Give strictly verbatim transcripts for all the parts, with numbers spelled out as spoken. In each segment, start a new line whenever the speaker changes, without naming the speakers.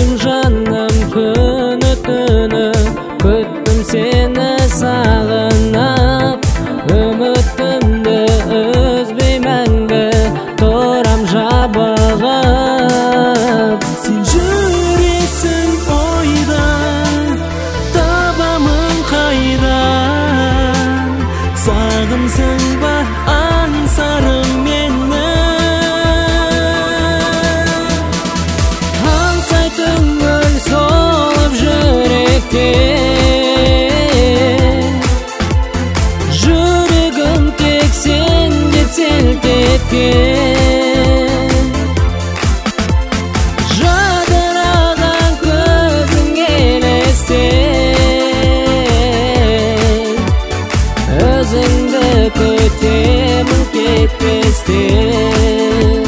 күттім жаным күні түні, күттім сені сағынып, үмітімді үзбей мәңгі тұрам жабығып.
Сен жүресің ойда, табамын қайда, сағынсың ба аңсарым мені.
Аңсайтын гүл солып жүректе, жүрегім тек сен деп селт еткен. Жадыраған көзің елестен, өзіңді күтемін кетпестен.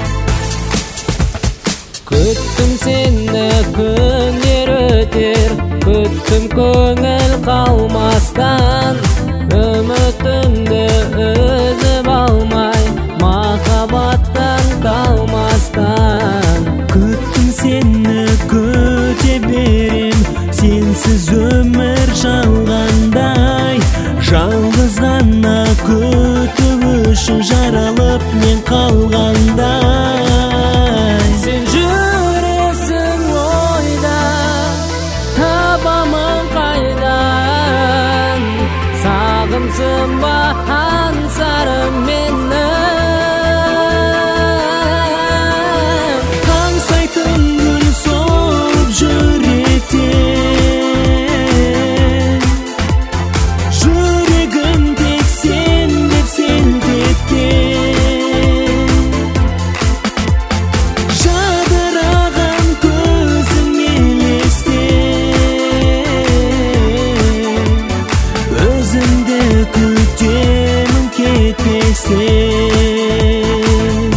Күттім сені күндер өтер, күттім көңіл қалмастан, үмітімді үзіп алмай, махаббаттан қалмастан.
Күттім сені күте берем, сенсіз өмір жалғандай, жалғыз ғана күтіп үшін жаралып мен қалғандай.
Сен жүресің ойда, табамын қайдан, сағынсың ба аңсарым мені.
Аңсайтын гүл солып жүректе, жүрегім тек сен деп селт еткен. Жадыраған көзің елестен, өзіңді күтемін кетпестен.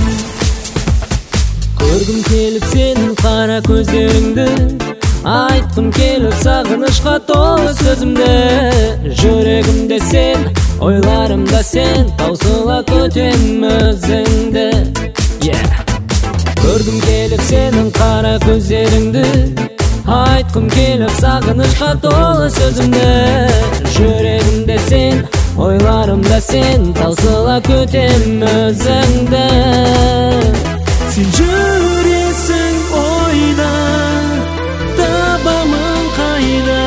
Көргім келіп сенің қара көздеріңді, айтқым келіп сағынышқа толы сөзімді. Жүрегімде сен, ойларымда сен, таусыла күтем өзіңді. Көргім келіп сенің қара көздеріңді, айтқым келіп сағынышқа толы сөзімді. Жүрегімде сен, ойларымда сен, таусыла күтем өзіңді.
Сен жүресің ойда, табамын қайда,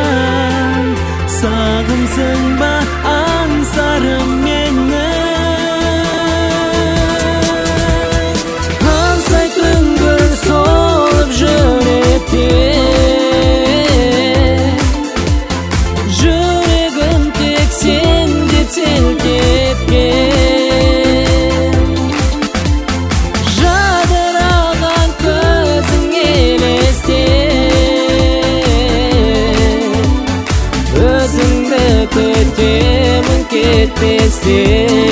сағынсың ба аңсарым мені.
Аңсайтын гүл солып жүректе, жүрегім тек сен деп селт еткен. Жадыраған көзің елестен, өзіңді күтемін кетпестен.